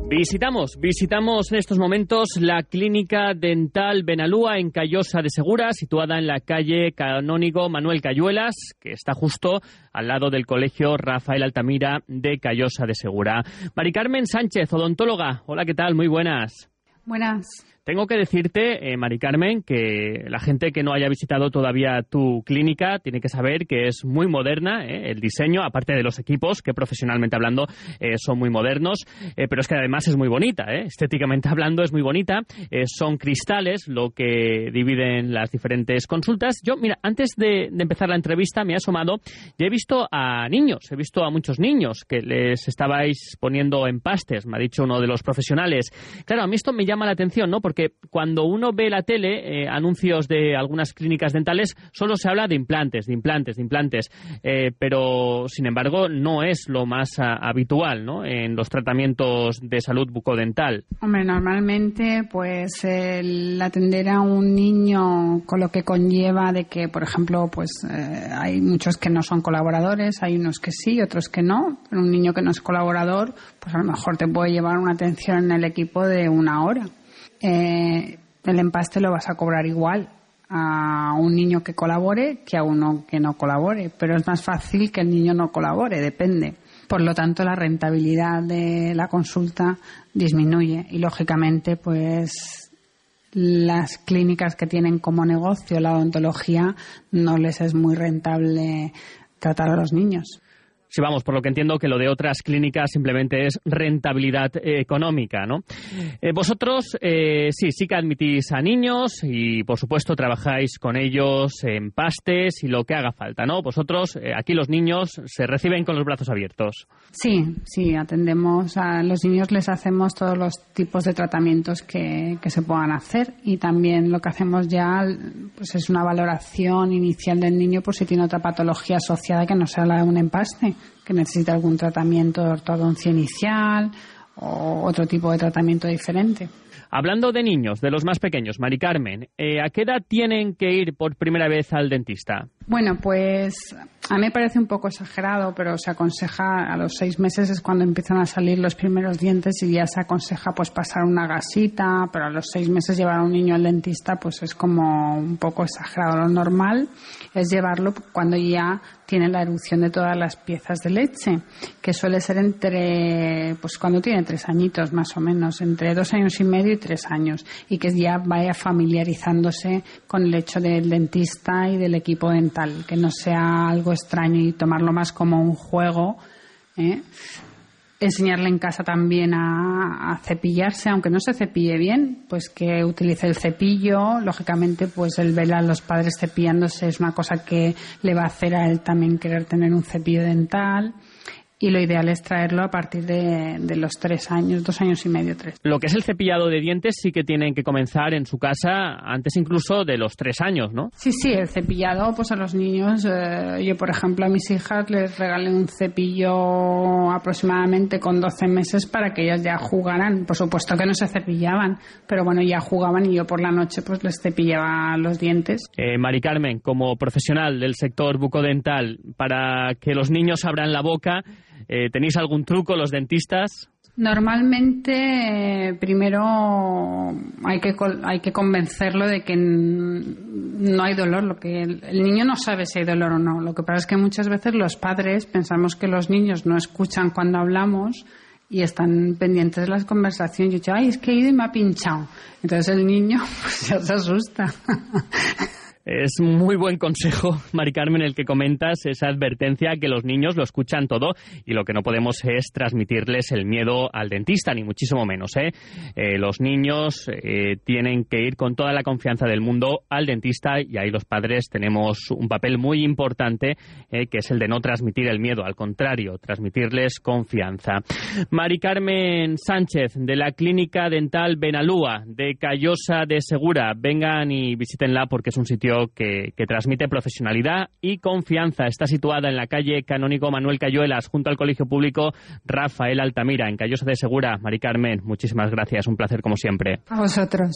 Visitamos en estos momentos la Clínica Dental Benalúa en Callosa de Segura, situada en la calle Canónigo Manuel Cayuelas, que está justo al lado del Colegio Rafael Altamira de Callosa de Segura. Mari Carmen Sánchez, odontóloga. Hola, ¿qué tal? Muy buenas. Buenas. Tengo que decirte, Mari Carmen, que la gente que no haya visitado todavía tu clínica tiene que saber que es muy moderna, el diseño, aparte de los equipos, que profesionalmente hablando son muy modernos, pero es que además es muy bonita, estéticamente hablando es muy bonita. Son cristales lo que dividen las diferentes consultas. Yo, mira, antes de empezar la entrevista me he asomado y he visto a niños, he visto a muchos niños que les estabais poniendo empastes, me ha dicho uno de los profesionales. Claro, a mí esto me llama la atención, ¿no? Porque cuando uno ve la tele, anuncios de algunas clínicas dentales, solo se habla de implantes, pero sin embargo no es lo más habitual, ¿no?, en los tratamientos de salud bucodental. Hombre, normalmente pues el atender a un niño con lo que conlleva de que, por ejemplo, pues hay muchos que no son colaboradores, hay unos que sí, otros que no, pero un niño que no es colaborador, pues a lo mejor te puede llevar una atención en el equipo de 1 hora. El empaste lo vas a cobrar igual a un niño que colabore que a uno que no colabore, pero es más fácil que el niño no colabore, depende. Por lo tanto, la rentabilidad de la consulta disminuye y, lógicamente, pues las clínicas que tienen como negocio la odontología no les es muy rentable tratar a los niños. Sí, vamos, por lo que entiendo que lo de otras clínicas simplemente es rentabilidad económica, ¿no? Vosotros sí que admitís a niños y, por supuesto, trabajáis con ellos en empastes y lo que haga falta, ¿no? Vosotros, aquí los niños se reciben con los brazos abiertos. Sí, atendemos a los niños, les hacemos todos los tipos de tratamientos que se puedan hacer y también lo que hacemos ya pues es una valoración inicial del niño por si tiene otra patología asociada que no sea la de un empaste, que necesita algún tratamiento de ortodoncia inicial o otro tipo de tratamiento diferente. Hablando de niños, de los más pequeños, Mari Carmen, ¿a qué edad tienen que ir por primera vez al dentista? Bueno, pues a mí me parece un poco exagerado, pero se aconseja a los 6 meses es cuando empiezan a salir los primeros dientes y ya se aconseja pues pasar una gasita, pero a los 6 meses llevar a un niño al dentista pues es como un poco exagerado. Lo normal es llevarlo cuando ya tiene la erupción de todas las piezas de leche, que suele ser pues cuando tiene 3 añitos más o menos, entre 2 años y medio y 3 años, y que ya vaya familiarizándose con el hecho del dentista y del equipo dental, que no sea algo extraño y tomarlo más como un juego, Enseñarle en casa también a cepillarse, aunque no se cepille bien, pues que utilice el cepillo. Lógicamente, pues el ver a los padres cepillándose es una cosa que le va a hacer a él también querer tener un cepillo dental. Y lo ideal es traerlo a partir de los 3 años, 2 años y medio, 3. Lo que es el cepillado de dientes sí que tienen que comenzar en su casa antes incluso de los 3 años, ¿no? Sí, el cepillado, pues a los niños, yo por ejemplo a mis hijas les regalé un cepillo aproximadamente con 12 meses para que ellas ya jugaran. Por supuesto que no se cepillaban, pero bueno, ya jugaban y yo por la noche pues les cepillaba los dientes. Mari Carmen, como profesional del sector bucodental, para que los niños abran la boca, ¿tenéis algún truco los dentistas? Normalmente, primero hay que convencerlo de que no hay dolor. Lo que el niño no sabe si hay dolor o no. Lo que pasa es que muchas veces los padres pensamos que los niños no escuchan cuando hablamos y están pendientes de las conversaciones. Yo digo, es que he ido y me ha pinchado. Entonces el niño pues ya se asusta. Es muy buen consejo, Mari Carmen, el que comentas, esa advertencia que los niños lo escuchan todo y lo que no podemos es transmitirles el miedo al dentista, ni muchísimo menos. Los niños tienen que ir con toda la confianza del mundo al dentista y ahí los padres tenemos un papel muy importante, que es el de no transmitir el miedo, al contrario, transmitirles confianza. Mari Carmen Sánchez, de la Clínica Dental Benalúa, de Callosa de Segura. Vengan y visítenla porque es un sitio que transmite profesionalidad y confianza. Está situada en la calle Canónigo Manuel Cayuelas, junto al Colegio Público Rafael Altamira, en Callosa de Segura. Mari Carmen, muchísimas gracias. Un placer como siempre. A vosotros.